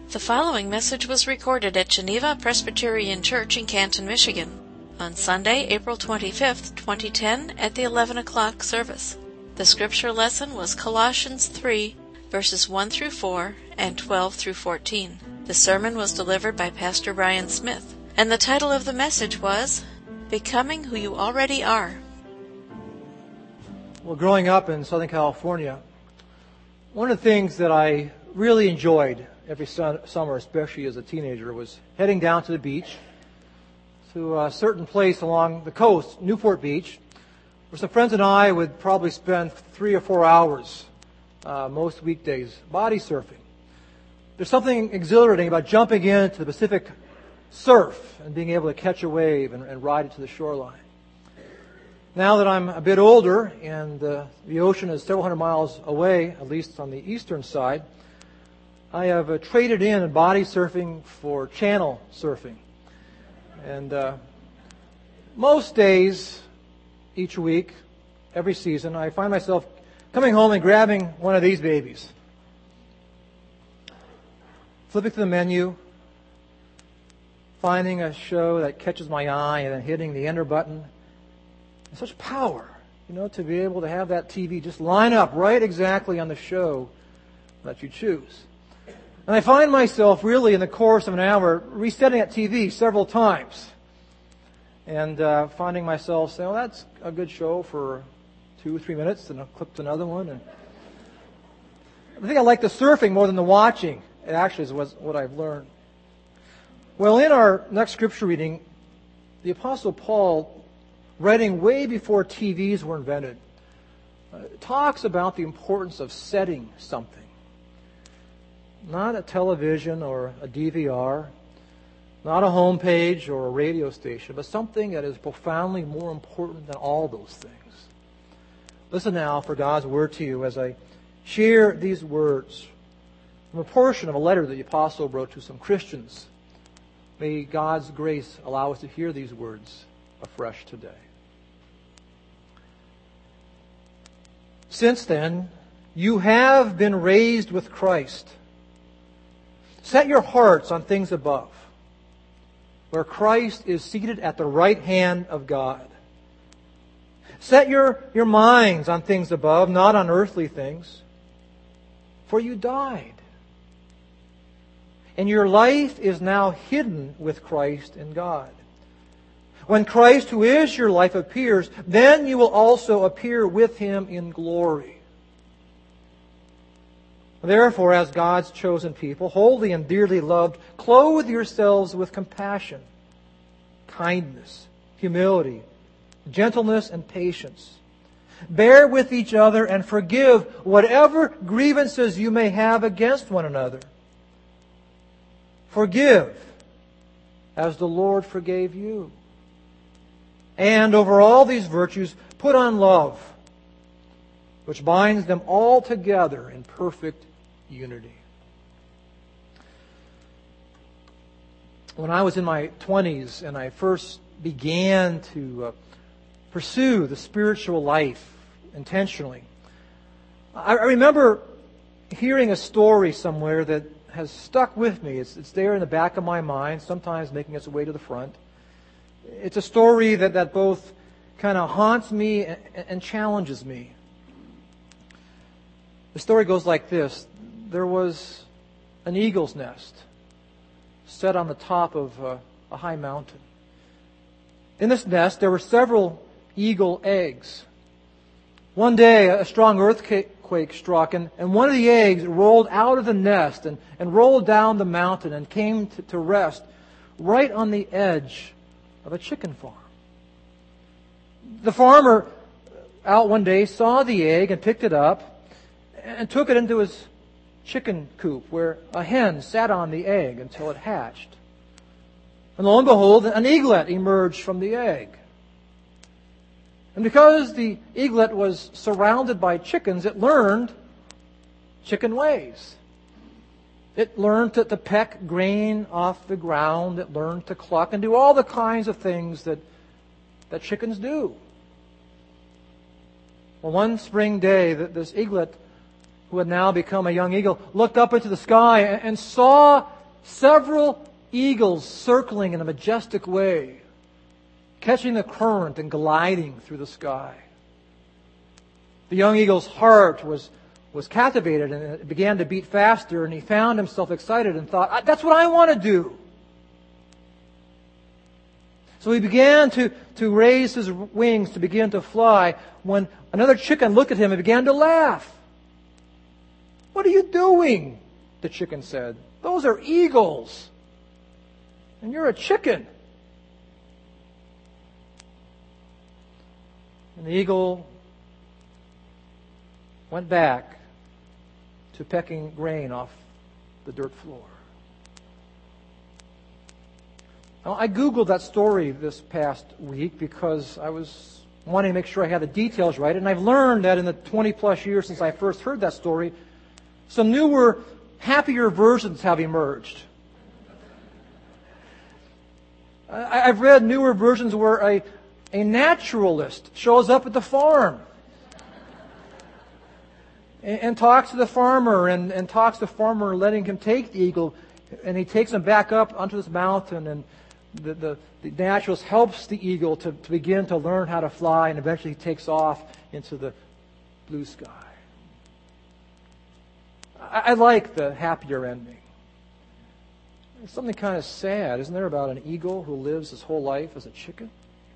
The following message was recorded at Geneva Presbyterian Church in Canton, Michigan, on Sunday, April 25, 2010, at the 11 o'clock service. The scripture lesson was Colossians 3, verses 1 through 4 and 12 through 14. The sermon was delivered by Pastor Brian Smith, and the title of the message was Becoming Who You Already Are. Well, growing up in Southern California, one of the things that I really enjoyed every summer, especially as a teenager, was heading down to the beach, to a certain place along the coast, Newport Beach, where some friends and I would probably spend 3 or 4 hours most weekdays body surfing. There's something exhilarating about jumping into the Pacific surf and being able to catch a wave and ride it to the shoreline. Now that I'm a bit older and the ocean is several hundred miles away, at least on the eastern side, I have traded in body surfing for channel surfing. And most days, each week, every season, I find myself coming home and grabbing one of these babies, flipping through the menu, finding a show that catches my eye, and then hitting the enter button. It's such power, to be able to have that TV just line up right exactly on the show that you choose. And I find myself really in the course of an hour resetting that TV several times and finding myself saying, well, that's a good show for 2 or 3 minutes, and I'll click to another one. And I think I like the surfing more than the watching. It actually is what I've learned. Well, in our next scripture reading, the Apostle Paul, writing way before TVs were invented, talks about the importance of setting something. Not a television or a DVR, not a home page or a radio station, but something that is profoundly more important than all those things. Listen now for God's word to you as I share these words from a portion of a letter that the Apostle wrote to some Christians. May God's grace allow us to hear these words afresh today. Since then, you have been raised with Christ. Set your hearts on things above, where Christ is seated at the right hand of God. Set your minds on things above, not on earthly things, for you died. And your life is now hidden with Christ in God. When Christ, who is your life, appears, then you will also appear with Him in glory. Therefore, as God's chosen people, holy and dearly loved, clothe yourselves with compassion, kindness, humility, gentleness, and patience. Bear with each other and forgive whatever grievances you may have against one another. Forgive as the Lord forgave you. And over all these virtues, put on love, which binds them all together in perfect unity. When I was in my 20s and I first began to pursue the spiritual life intentionally, I remember hearing a story somewhere that has stuck with me. It's there in the back of my mind, sometimes making its way to the front. It's a story that both kind of haunts me and challenges me. The story goes like this. There was an eagle's nest set on the top of a high mountain. In this nest, there were several eagle eggs. One day, a strong earthquake struck, and one of the eggs rolled out of the nest and rolled down the mountain and came to rest right on the edge of a chicken farm. The farmer out one day saw the egg and picked it up and took it into his chicken coop where a hen sat on the egg until it hatched. And lo and behold, an eaglet emerged from the egg. And because the eaglet was surrounded by chickens, it learned chicken ways. It learned to peck grain off the ground. It learned to cluck and do all the kinds of things that chickens do. Well, one spring day, this eaglet, who had now become a young eagle, looked up into the sky and saw several eagles circling in a majestic way, catching the current and gliding through the sky. The young eagle's heart was captivated, and it began to beat faster, and he found himself excited and thought, that's what I want to do. So he began to raise his wings to begin to fly when another chicken looked at him and began to laugh. "What are you doing?" the chicken said. "Those are eagles, and you're a chicken." And the eagle went back to pecking grain off the dirt floor. Now, I Googled that story this past week because I was wanting to make sure I had the details right, and I've learned that in the 20-plus years since I first heard that story, some newer, happier versions have emerged. I've read newer versions where a naturalist shows up at the farm and talks to the farmer and talks to the farmer, letting him take the eagle, and he takes him back up onto this mountain, and the naturalist helps the eagle to begin to learn how to fly, and eventually he takes off into the blue sky. I like the happier ending. There's something kind of sad, isn't there, about an eagle who lives his whole life as a chicken,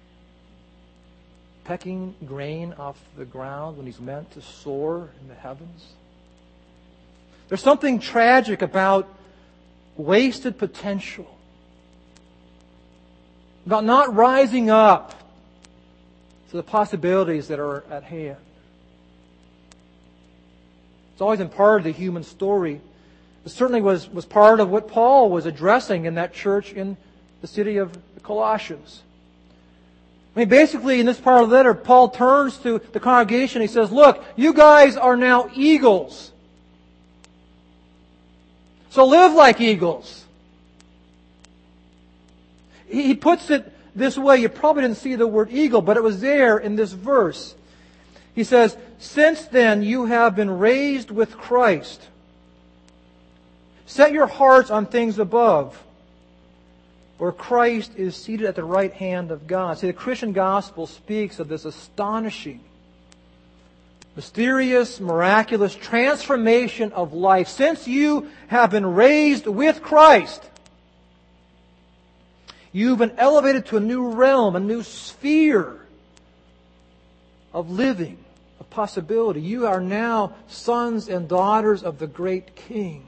pecking grain off the ground when he's meant to soar in the heavens? There's something tragic about wasted potential, about not rising up to the possibilities that are at hand. It's always been part of the human story. It certainly was part of what Paul was addressing in that church in the city of Colossians. I mean, basically, in this part of the letter, Paul turns to the congregation. He says, "Look, you guys are now eagles. So live like eagles." He puts it this way. You probably didn't see the word eagle, but it was there in this verse. He says, "Since then you have been raised with Christ. Set your hearts on things above, where Christ is seated at the right hand of God." See, the Christian gospel speaks of this astonishing, mysterious, miraculous transformation of life. Since you have been raised with Christ, you've been elevated to a new realm, a new sphere of living, of possibility. You are now sons and daughters of the great King.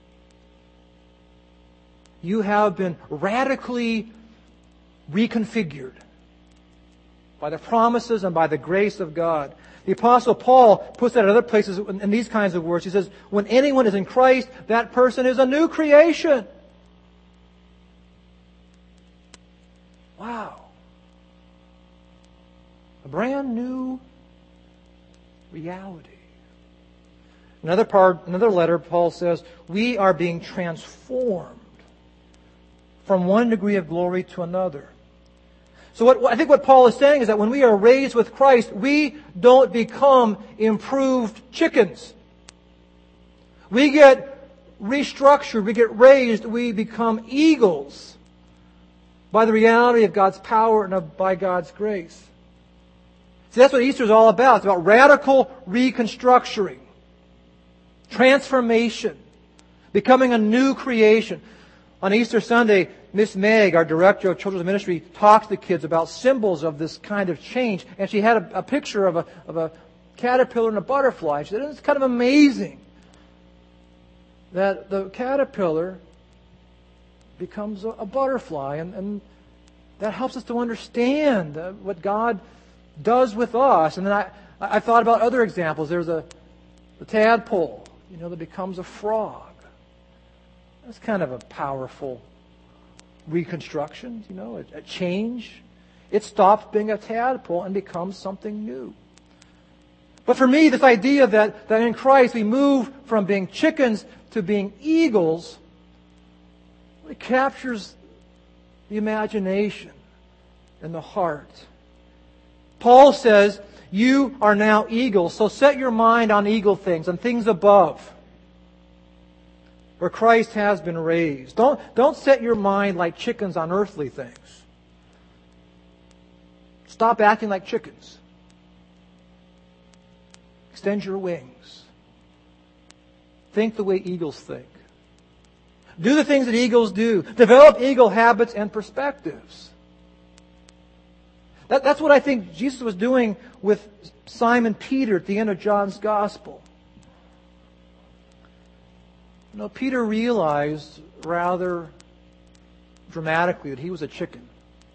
You have been radically reconfigured by the promises and by the grace of God. The Apostle Paul puts that in other places in these kinds of words. He says, when anyone is in Christ, that person is a new creation. Wow. A brand new reality. Another letter, Paul says, we are being transformed from one degree of glory to another. So I think what Paul is saying is that when we are raised with Christ, we don't become improved chickens. We get restructured, we get raised, we become eagles by the reality of God's power and by God's grace. See, that's what Easter is all about. It's about radical reconstructuring, transformation, becoming a new creation. On Easter Sunday, Miss Meg, our director of children's ministry, talks to kids about symbols of this kind of change. And she had a picture of a caterpillar and a butterfly. She said, it's kind of amazing that the caterpillar becomes a butterfly. And that helps us to understand what God does with us. And then I thought about other examples. There's the tadpole, that becomes a frog. That's kind of a powerful reconstruction, a change. It stops being a tadpole and becomes something new. But for me, this idea that in Christ we move from being chickens to being eagles, it captures the imagination and the heart. Paul says, you are now eagles, so set your mind on eagle things, on things above. where Christ has been raised. Don't set your mind like chickens on earthly things. Stop acting like chickens. Extend your wings. Think the way eagles think. Do the things that eagles do. Develop eagle habits and perspectives. That's what I think Jesus was doing with Simon Peter at the end of John's Gospel. Peter realized rather dramatically that he was a chicken.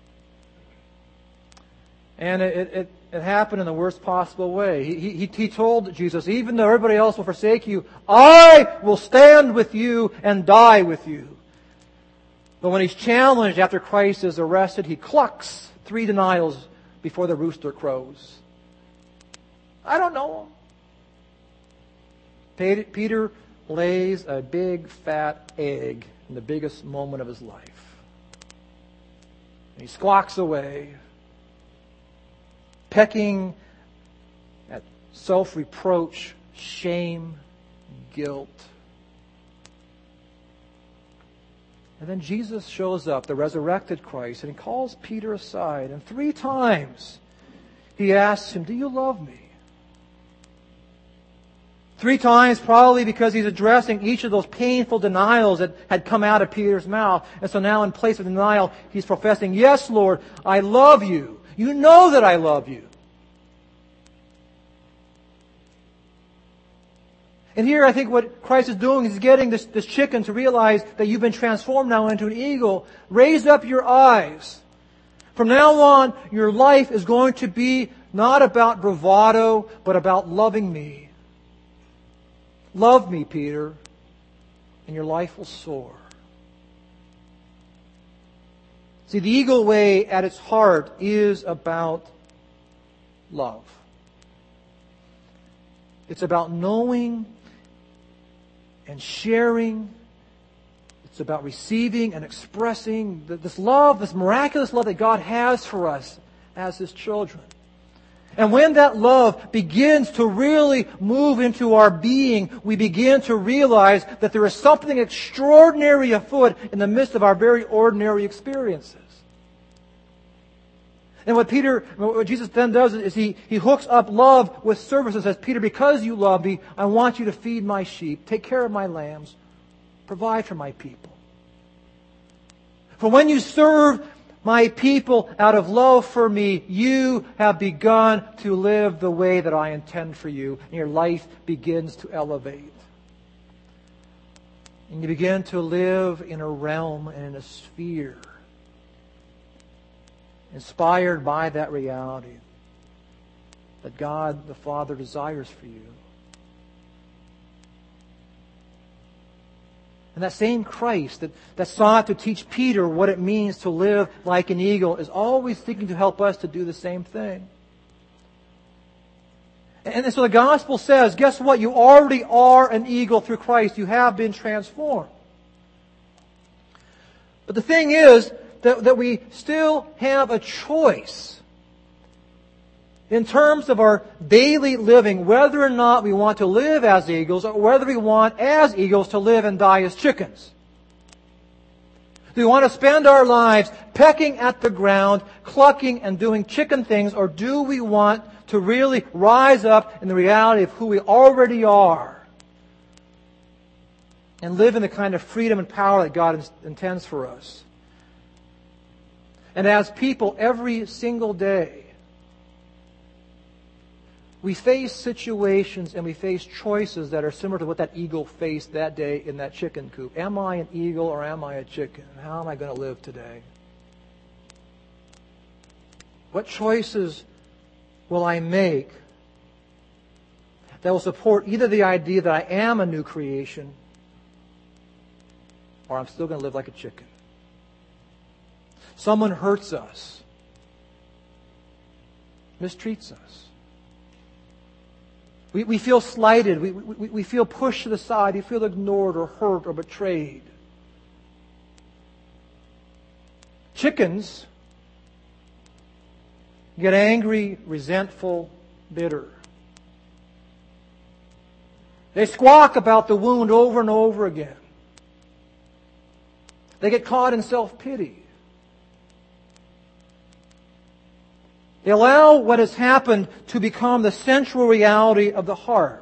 And it happened in the worst possible way. He told Jesus, even though everybody else will forsake you, I will stand with you and die with you. But when he's challenged after Christ is arrested, he clucks 3 denials before the rooster crows. I don't know him. Peter lays a big fat egg in the biggest moment of his life. And he squawks away, pecking at self-reproach, shame, guilt. And then Jesus shows up, the resurrected Christ, and he calls Peter aside. And 3 times he asks him, do you love me? 3 times probably because he's addressing each of those painful denials that had come out of Peter's mouth. And so now in place of denial, he's professing, yes, Lord, I love you. You know that I love you. And here I think what Christ is doing is getting this chicken to realize that you've been transformed now into an eagle. Raise up your eyes. From now on, your life is going to be not about bravado, but about loving me. Love me, Peter, and your life will soar. See, the eagle way at its heart is about love. It's about knowing and sharing. It's about receiving and expressing this love, this miraculous love that God has for us as His children. And when that love begins to really move into our being, we begin to realize that there is something extraordinary afoot in the midst of our very ordinary experiences. And what Jesus then does is he hooks up love with service and says, Peter, because you love me, I want you to feed my sheep, take care of my lambs, provide for my people. For when you serve my people out of love for me, you have begun to live the way that I intend for you, and your life begins to elevate. And you begin to live in a realm and in a sphere inspired by that reality that God the Father desires for you. And that same Christ that sought to teach Peter what it means to live like an eagle is always seeking to help us to do the same thing. And so the gospel says, guess what? You already are an eagle through Christ. You have been transformed. But the thing is that we still have a choice in terms of our daily living, whether or not we want to live as eagles or whether we want as eagles to live and die as chickens. Do we want to spend our lives pecking at the ground, clucking and doing chicken things, or do we want to really rise up in the reality of who we already are and live in the kind of freedom and power that God intends for us? And as people, every single day, we face situations and we face choices that are similar to what that eagle faced that day in that chicken coop. Am I an eagle or am I a chicken? How am I going to live today? What choices will I make that will support either the idea that I am a new creation or I'm still going to live like a chicken? Someone hurts us, mistreats us. We feel slighted. We feel pushed to the side. We feel ignored or hurt or betrayed. Chickens get angry, resentful, bitter. They squawk about the wound over and over again. They get caught in self-pity. They allow what has happened to become the central reality of the heart.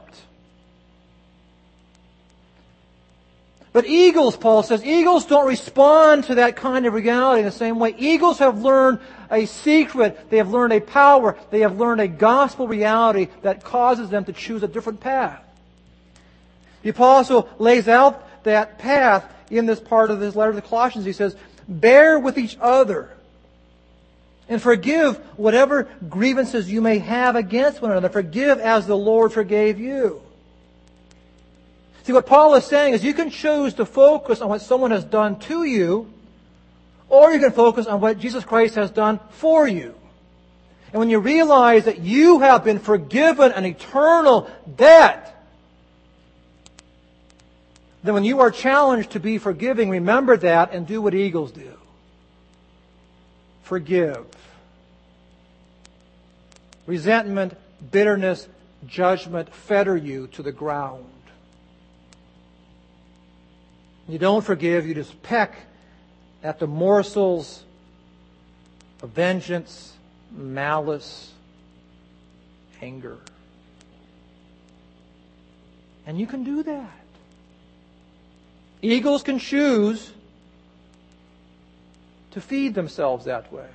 But eagles, Paul says, eagles don't respond to that kind of reality in the same way. Eagles have learned a secret. They have learned a power. They have learned a gospel reality that causes them to choose a different path. The apostle lays out that path in this part of his letter to the Colossians. He says, bear with each other and forgive whatever grievances you may have against one another. Forgive as the Lord forgave you. See, what Paul is saying is you can choose to focus on what someone has done to you, or you can focus on what Jesus Christ has done for you. And when you realize that you have been forgiven an eternal debt, then when you are challenged to be forgiving, remember that and do what eagles do. Forgive. Resentment, bitterness, judgment fetter you to the ground. You don't forgive, you just peck at the morsels of vengeance, malice, anger. And you can do that. Eagles can choose to feed themselves that way.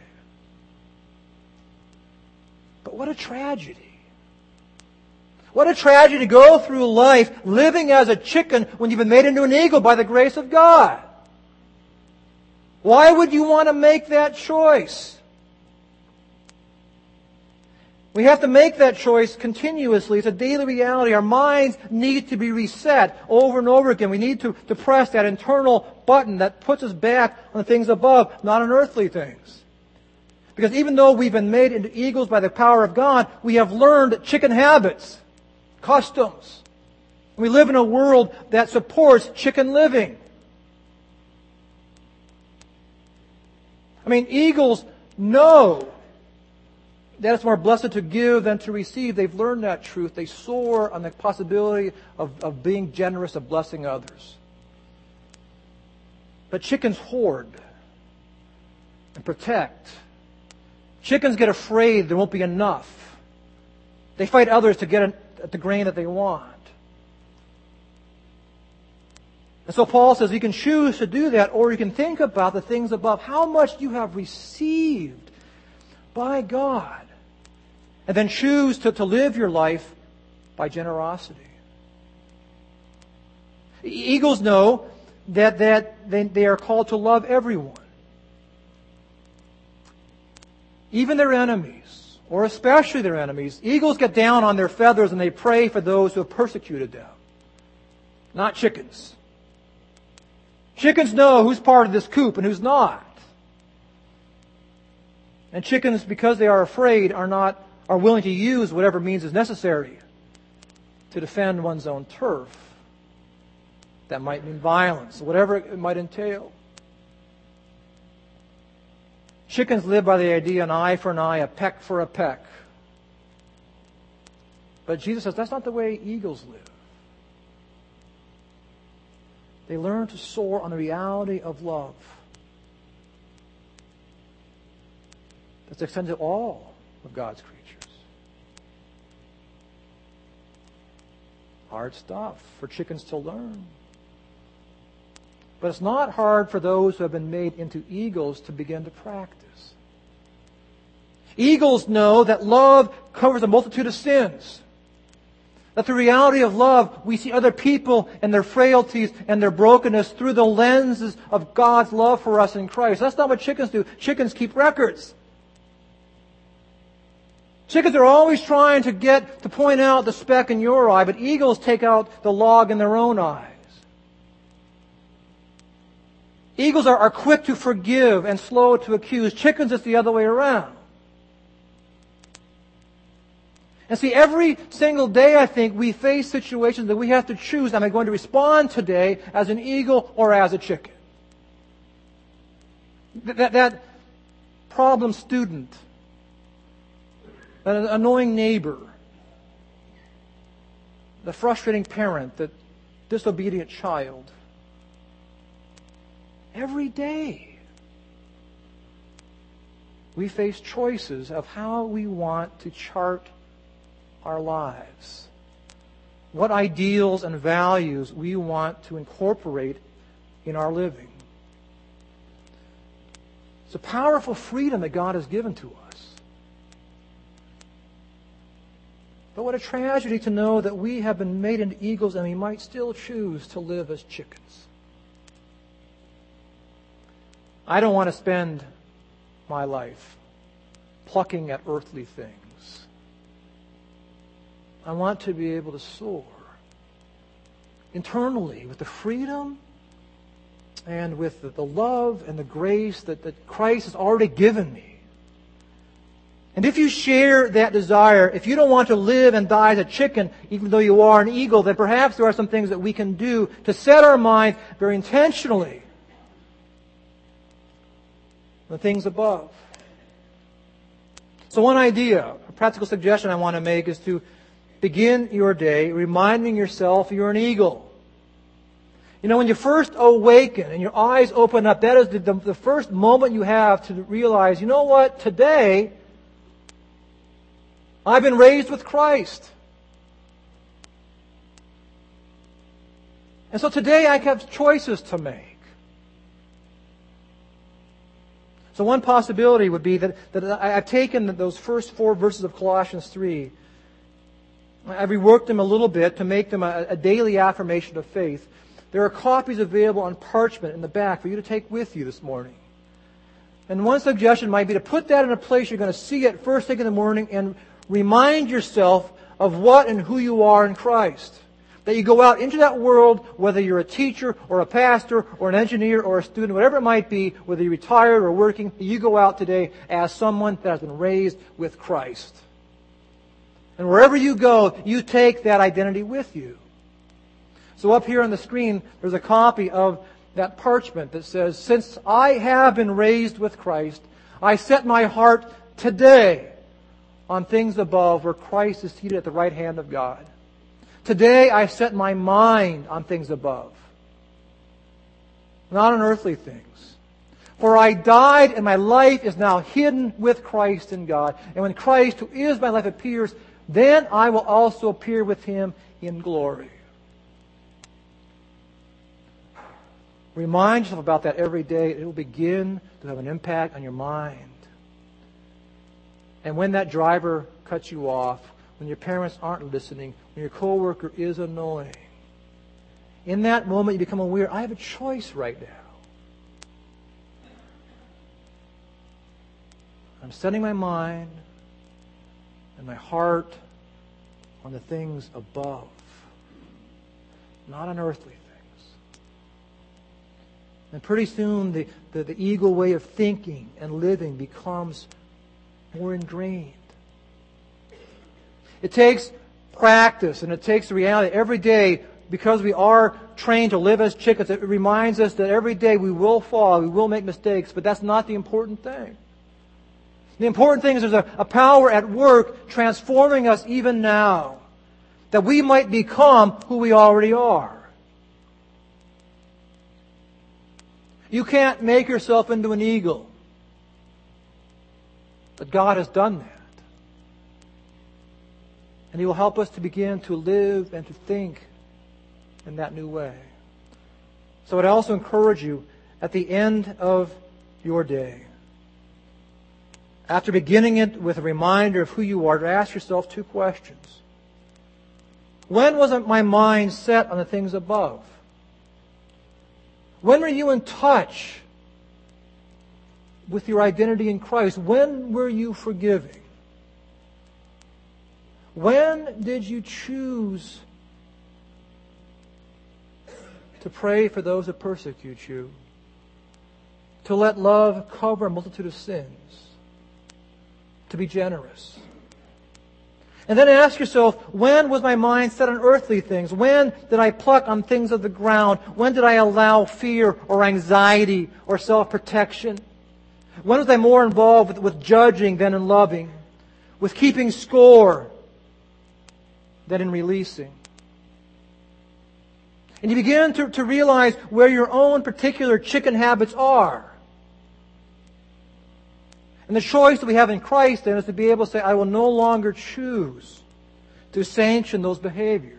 But what a tragedy. What a tragedy to go through life living as a chicken when you've been made into an eagle by the grace of God. Why would you want to make that choice? We have to make that choice continuously. It's a daily reality. Our minds need to be reset over and over again. We need to press that internal button that puts us back on the things above, not on earthly things. Because even though we've been made into eagles by the power of God, we have learned chicken habits, customs. We live in a world that supports chicken living. I mean, eagles know that it's more blessed to give than to receive. They've learned that truth. They soar on the possibility of being generous, of blessing others. But chickens hoard and protect. Chickens get afraid there won't be enough. They fight others to get at the grain that they want. And so Paul says you can choose to do that, or you can think about the things above, how much you have received by God, and then choose to live your life by generosity. Eagles know that they are called to love everyone, even their enemies, or especially their enemies. Eagles get down on their feathers and they pray for those who have persecuted them, not chickens. Chickens know who's part of this coop and who's not. And chickens, because they are afraid, are willing to use whatever means is necessary to defend one's own turf. That might mean violence, whatever it might entail. Chickens live by the idea an eye for an eye, a peck for a peck. But Jesus says that's not the way eagles live. They learn to soar on the reality of love that's extended to all of God's creatures. Hard stuff for chickens to learn. But it's not hard for those who have been made into eagles to begin to practice. Eagles know that love covers a multitude of sins. That the reality of love, we see other people and their frailties and their brokenness through the lenses of God's love for us in Christ. That's not what chickens do. Chickens keep records. Chickens are always trying to point out the speck in your eye, but eagles take out the log in their own eyes. Eagles are quick to forgive and slow to accuse. Chickens, it's the other way around. And see, every single day, I think, we face situations that we have to choose. Am I going to respond today as an eagle or as a chicken? That problem student, that annoying neighbor, the frustrating parent, the disobedient child. Every day, we face choices of how we want to chart our lives, what ideals and values we want to incorporate in our living. It's a powerful freedom that God has given to us. But what a tragedy to know that we have been made into eagles and we might still choose to live as chickens. I don't want to spend my life plucking at earthly things. I want to be able to soar internally with the freedom and with the love and the grace that Christ has already given me. And if you share that desire, if you don't want to live and die as a chicken, even though you are an eagle, then perhaps there are some things that we can do to set our mind very intentionally on the things above. So one idea, a practical suggestion I want to make is to begin your day reminding yourself you're an eagle. You know, when you first awaken and your eyes open up, that is the first moment you have to realize, you know what, today I've been raised with Christ. And so today I have choices to make. So one possibility would be that I've taken those first 4 verses of Colossians 3. I've reworked them a little bit to make them a daily affirmation of faith. There are copies available on parchment in the back for you to take with you this morning. And one suggestion might be to put that in a place you're going to see it first thing in the morning and remind yourself of what and who you are in Christ. That you go out into that world, whether you're a teacher or a pastor or an engineer or a student, whatever it might be, whether you're retired or working, you go out today as someone that has been raised with Christ. And wherever you go, you take that identity with you. So up here on the screen, there's a copy of that parchment that says, "Since I have been raised with Christ, I set my heart today on things above where Christ is seated at the right hand of God. Today I set my mind on things above, not on earthly things. For I died and my life is now hidden with Christ in God. And when Christ, who is my life, appears, then I will also appear with Him in glory." Remind yourself about that every day. It will begin to have an impact on your mind. And when that driver cuts you off, when your parents aren't listening, when your coworker is annoying, in that moment you become aware, I have a choice right now. I'm setting my mind and my heart on the things above, not on earthly things. And pretty soon the eagle way of thinking and living becomes more ingrained. It takes practice and it takes the reality every day, because we are trained to live as chickens. It reminds us that every day we will fall, we will make mistakes, but that's not the important thing. The important thing is there's a power at work transforming us even now, that we might become who we already are. You can't make yourself into an eagle, but God has done that. And He will help us to begin to live and to think in that new way. So I'd also encourage you at the end of your day, after beginning it with a reminder of who you are, to ask yourself 2 questions. When was my mind set on the things above? When were you in touch with your identity in Christ? When were you forgiving? When did you choose to pray for those that persecute you? To let love cover a multitude of sins? To be generous? And then ask yourself, when was my mind set on earthly things? When did I pluck on things of the ground? When did I allow fear or anxiety or self-protection? When was I more involved with judging than in loving? With keeping score than in releasing? And you begin to realize where your own particular chicken habits are. And the choice that we have in Christ then is to be able to say, I will no longer choose to sanction those behaviors.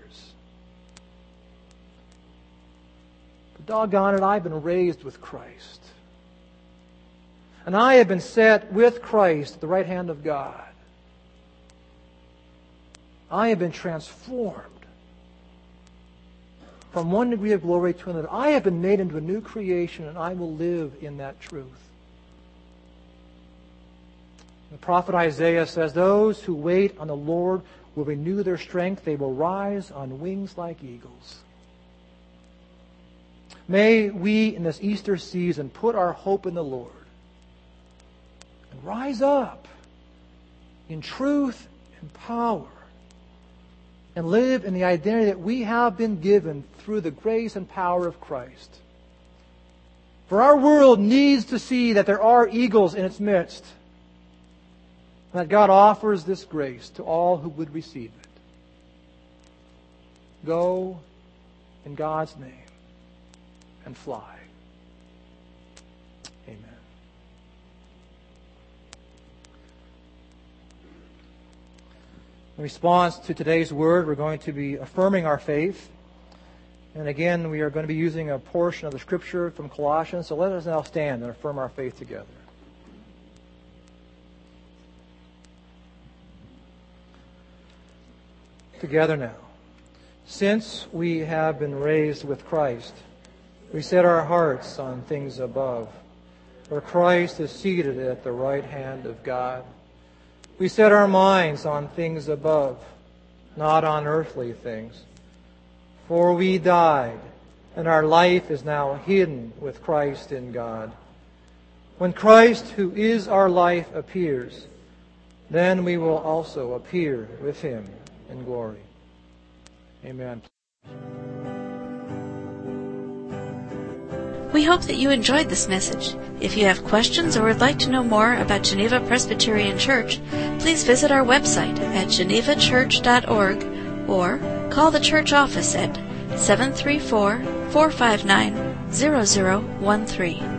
But doggone it, I've been raised with Christ. And I have been set with Christ at the right hand of God. I have been transformed from one degree of glory to another. I have been made into a new creation, and I will live in that truth. The prophet Isaiah says, those who wait on the Lord will renew their strength. They will rise on wings like eagles. May we, in this Easter season, put our hope in the Lord and rise up in truth and power and live in the identity that we have been given through the grace and power of Christ. For our world needs to see that there are eagles in its midst, and that God offers this grace to all who would receive it. Go in God's name and fly. Amen. In response to today's word, we're going to be affirming our faith. And again, we are going to be using a portion of the Scripture from Colossians. So let us now stand and affirm our faith together. Together now. Since we have been raised with Christ, we set our hearts on things above, where Christ is seated at the right hand of God. We set our minds on things above, not on earthly things. For we died, and our life is now hidden with Christ in God. When Christ, who is our life, appears, then we will also appear with Him in glory. Amen. We hope that you enjoyed this message. If you have questions or would like to know more about Geneva Presbyterian Church, please visit our website at genevachurch.org or call the church office at 734-459-0013.